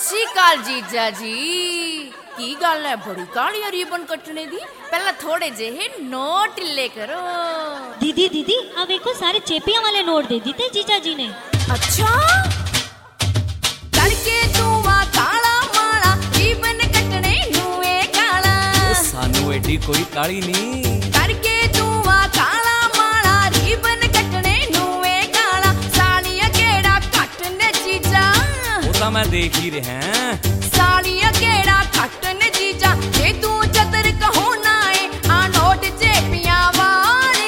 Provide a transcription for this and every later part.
ਸ੍ਰੀ ਅਕਾਲ ਜੀਜਾ ਜੀ। ਕੀ ਗੱਲ ਹੈ, ਬੜੀ ਕਾਲੀ ਰੀਬਨ ਕੱਟਣੇ ਦੀ? ਪਹਿਲਾਂ ਥੋੜੇ ਜਿਹੇ ਨੋਟ ਢਿੱਲੇ ਕਰੋ। दीदी अब देखो सारे चेपियां वाले नोट दे दिते जीजा जी ने। अच्छा करके तू वा काला माला रीबन कटने नुए काला। सानू एडी कोई काली नहीं। करके तू वा काला माला रीबन कटने नुए काला। सालिया केड़ा कटने जीजा? वो तो मैं देख ही रहा। सालिया केड़ा कटने जीजा? जे तू चतर कहो ना है आ नोट चेपियां वाले,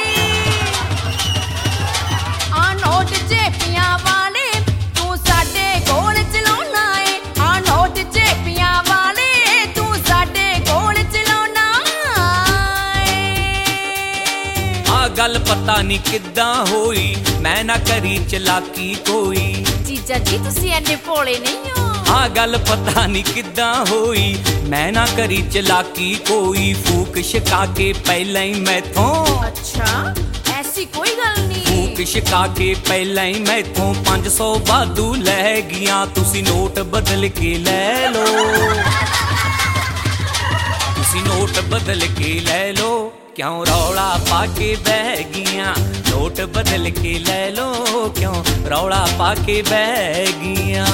आ नोट चेपियां वाले तू साडे कोल चलाउना है। आ नोट चेपियां वाले तू साडे कोल चलाउना है। आ गल पता नहीं किद्दां होई, मैं ना करी चलाकी कोई। जीजा जी तुसी एने भोले नहीं हो। आ गल पता नहीं किद्दां होई, मैं ना करी चलाकी कोई। फूक छका के पहला ही मैथों। अच्छा ऐसी कोई गल नहीं। फूक छका के पहला ही मैथों 500 वाधू लै गियां। तुसी नोट बदल के लै लो, तुसी नोट बदल के लै लो। क्यों रौला पाके बह गियां? नोट बदल के लै लो, क्यों रौला पाके बह गियां?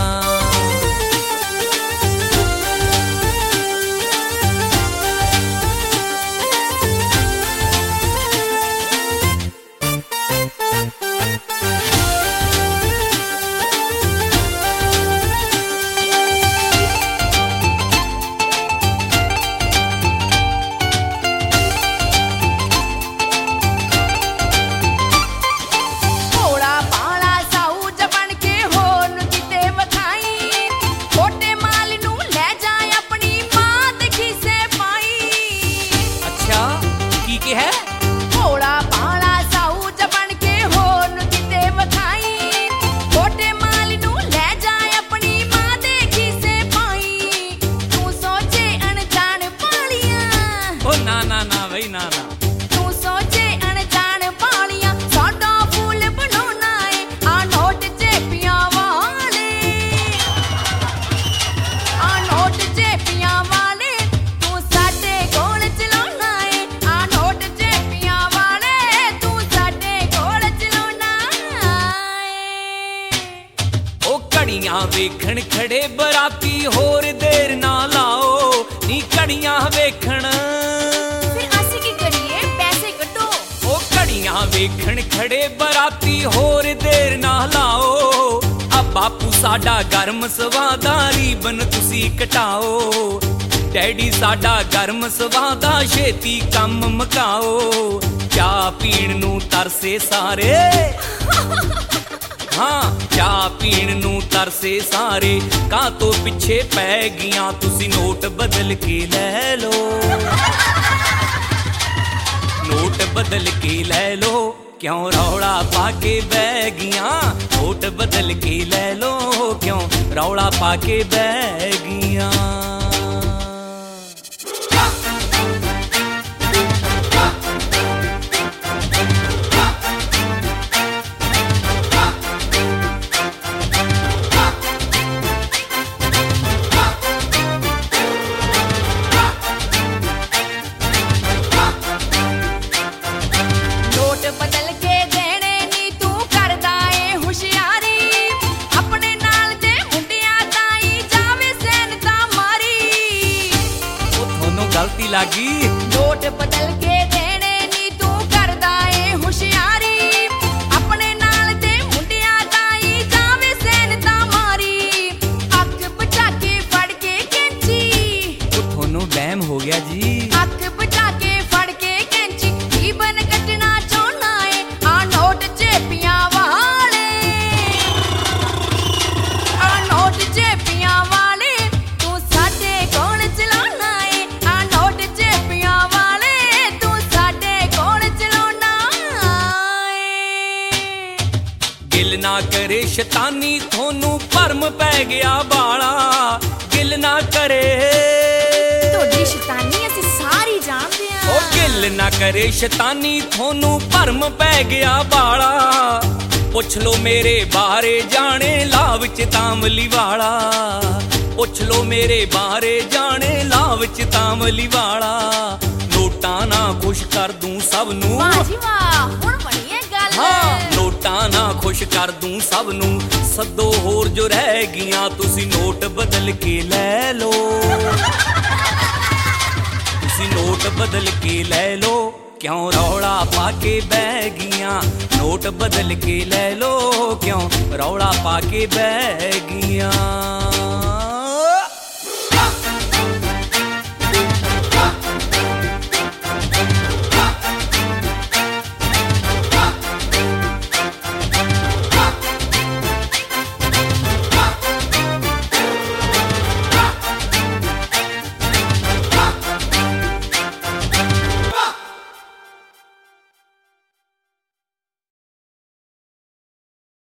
वेखण खड़े बराती होर देर ना लाओ नी। घड़ियां वेखण फिर असी की करिए, पैसे कटो। ओ घड़ियां वेखण खड़े बराती होर देर ना लाओ। अब बापू साडा गर्म सवादा रीबन तुसी कटाओ। डैडी साडा गर्म सवादा छेती कम मकाओ। चाह पीण नू तरसे सारे, हाँ चाह पीण नू तरसे सारे। कां तो पिछे पै गियां? तुसी नोट बदल के लै लो, नोट बदल के लै लो। क्यों रौला पाके बह गियां? नोट बदल के लै लो, क्यों रौला पाके बह गियां? गलती लागी। नोट बदल के देने नी तू करदा ए हुशियारी। अपने नाल ते मुंडिया ताई जावे सैनता मारी। अख बचा के फड़ के कैंची। वो थोनों वहम हो गया जी। अख बचा के फड़ के कैंची रीबन कटना चाहना है। आ नोट चेपियां वाले, आ नोट चेपियां वाले तू साडे कोल चलाना है। गिल ना करे शैतानी थोनू भरम पै गया बाला। गिल ना करे तोड़ी शैतानी असी सारी जानदे हां। ओ गिल ना करे शैतानी थोनू भरम पै गया बाला। पुछ लो मेरे बारे जाने लाव च तामली वाला। ਪੁੱਛ ਲੋ ਮੇਰੇ ਬਾਰੇ ਜਾਣੇ ਲਾਭ ਚ ਤਾਮਲੀ ਵਾਲਾ ਨੋਟਾਂ ਨਾ ਖੁਸ਼ ਕਰ ਦੂੰ ਸਭ ਨੂੰ ਵਾਹ ਜੀ ਵਾਹ ਹੁਣ ਬਣੀ ਇਹ ਗੱਲ ਹਾਂ ਨੋਟਾਂ ਨਾ ਖੁਸ਼ ਕਰ ਦੂੰ ਸਭ ਨੂੰ ਸੱਦੋ ਹੋਰ ਜੋ ਰਹਿ ਗਈਆਂ ਤੁਸੀਂ ਨੋਟ ਬਦਲ ਕੇ ਲੈ ਲੋ ਤੁਸੀਂ ਨੋਟ ਬਦਲ ਕੇ ਲੈ ਲੋ ਕਿਉਂ ਰੌਲਾ ਪਾ ਕੇ ਬਹਿ ਗਈਆਂ ਨੋਟ ਬਦਲ ਕੇ ਲੈ ਲੋ ਕਿਉਂ ਰੌਲਾ ਪਾ ਕੇ ਬਹਿ ਗਈਆਂ